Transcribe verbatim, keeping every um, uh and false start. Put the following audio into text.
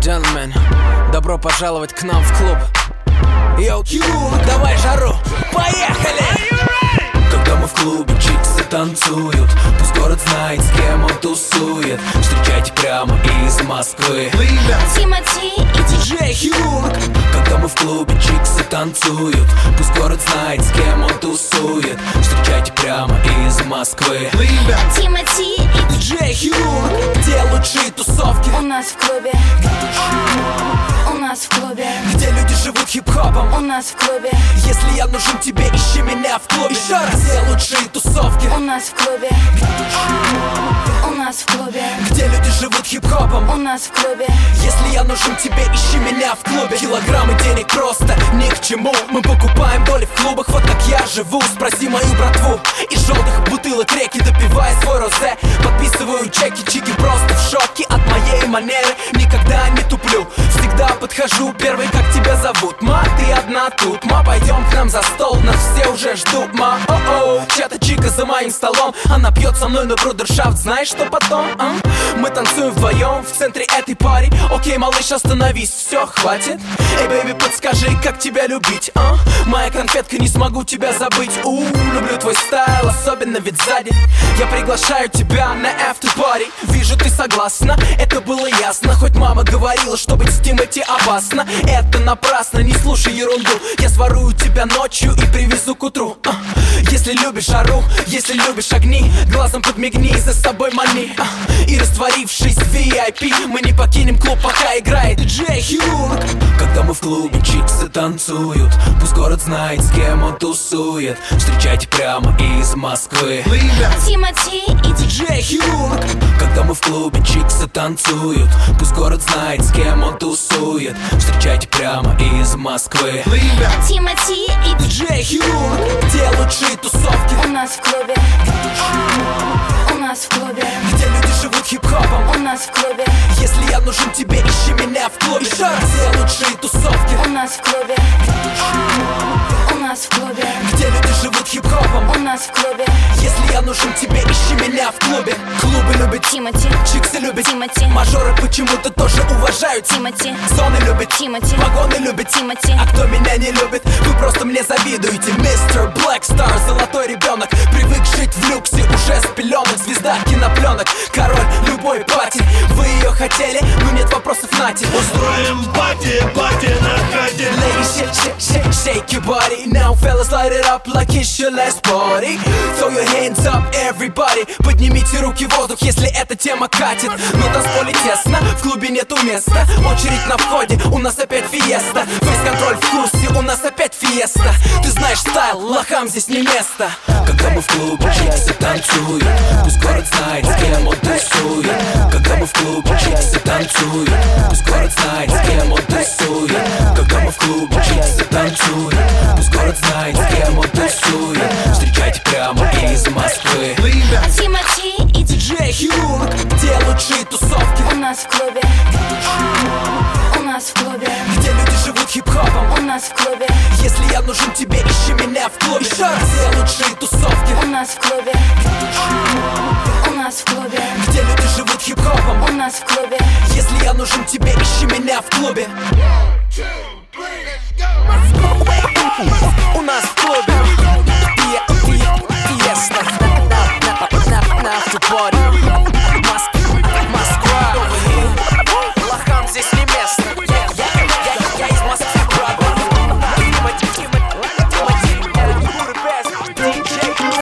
and gentlemen, добро пожаловать к нам в клуб. Йоу, давай жару, поехали! Когда мы в клубе, чиксы танцуют, пусть город знает, с кем он тусует. Встречайте прямо из Москвы Тимати и диджей Хьюг. Когда мы в клубе, чиксы танцуют, пусть город знает, с кем он тусует. Встречайте прямо из Москвы Тимати и диджей Хьюг. Где лучшие тусовки? у нас в клубе. У нас в клубе. Где люди живут хип-хопом? У нас в клубе. Если я нужен тебе, ищи меня в клубе. Еще раз. Где лучшие тусовки? У нас в клубе. У нас в клубе. Где люди живут хип-хопом? У нас в клубе. Если я нужен тебе, ищи меня в клубе. Килограммы денег просто ни к чему. Мы покупаем доли в клубах, вот как я живу. Спроси мою братву. Из желтых бутылок реки, допивая свой розе, подписываю чеки, чики просто в шоке от моей манеры. Никогда не туплю, всегда подхожу первый. Как тебя зовут? Ма, ты одна тут. Ма, пойдем к нам за стол, нас все уже ждут. Ма, о-о, чья-то чика за моим столом. Она пьет со мной на брудершафт, знаешь, что потом? А? Мы танцуем вдвоем в центре этой пари. Окей, малыш, остановись, все, хватит. Эй, бэйби, подскажи, как тебя любить, а? Моя конфетка, не смогу тебя забыть. У, люблю твой стайл, особенно ведь сзади. Я приглашаю тебя на after-party. Вижу, ты согласна, это было ясно. Хоть мама говорила, что быть с Тимати опасно. Это напрасно, не слушай ерунду. Я сворую тебя ночью и привезу к утру, а? Если любишь жару, если любишь огни, глазом подмигни, за собой мани, а? И растворившись в ви ай пи, мы не покинем клуб, пока играет диджей Хьюг. Когда мы в клубе, чиксы танцуют, пусть город знает, с кем он тусует. Встречайте прямо из Москвы Тимати и диджей Хьюг. Когда мы в клубе, чиксы танцуют, пусть город знает, с кем он тусует. Встречайте прямо из Москвы Тимати и диджей Хьюг. Где лучшие тусовки? у нас в клубе. У нас в клубе. Где люди живут хип-хопом? У нас в клубе. Если я нужен тебе, ищи меня в клубе. Еще раз. Где лучшие тусовки? У нас в клубе. У нас в клубе. Где люди живут хип-хопом? У нас в клубе. Если я нужен тебе, ищи меня в клубе. Клубы любят, Тимати. чиксы любят, Тимати. мажоры почему-то тоже уважают. Тимати. Зоны любят, Тимати. вагоны любят, Тимати. а кто меня не любит, вы просто мне завидуете. Мистер Блэкстар, золотой ребенок, привык жить в люксе уже с пеленок. Звезда кинопленок, король любой пати. Вы ее хотели, но нет вопросов, нате. Устроим пати, пати на хате. Ladies, shake, shake, shake, shake your body. Now fellas, light it up like it's your last party. Throw your hands up, everybody. Поднимите руки в воздух, если эта тема катит. Но танцполе тесно, в клубе нету места. Очередь на входе, у нас опять фиеста. Фейс-контроль в курсе, у нас опять фиеста. Ты знаешь стайл, лохам здесь не место. Когда мы в клубе, чиксы танцуют, пусть город знает, с кем он тусует. Когда мы в клубе, чиксы танцуют, пусть город знает, с кем он тусует. Когда мы в клубе, чиксы танцуют, пусть город знает, с кем он тусует. Встречайте прямо из Москвы Тимати и диджей Хьюг. Где лучшие тусовки? у нас в клубе. У нас в клубе. Где люди живут хип-хопом? У нас в клубе. Если я нужен тебе, ищи меня в клубе. Еще раз. Где лучшие тусовки? У нас в клубе. У нас в клубе. Где люди живут хип-хопом? У нас в клубе. Если я нужен тебе, ищи меня в клубе. У нас в клубе. Фиеста. На автопоре.